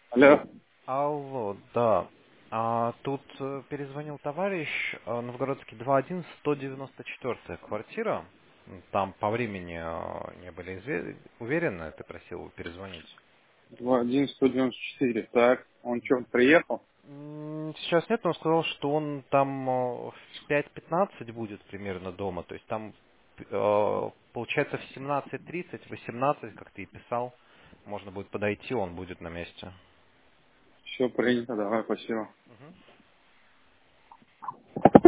Алло. Алло, да. Тут перезвонил товарищ, Новгородский 2.1, 194 квартира. Там по времени не были уверены, ты просил перезвонить. 21194. Так, он что, приехал? Сейчас нет, но он сказал, что он там в 5:15 будет примерно дома. То есть там, получается, в 17:30, 18, как ты и писал, можно будет подойти, он будет на месте. Все принято, давай, спасибо. Мгм.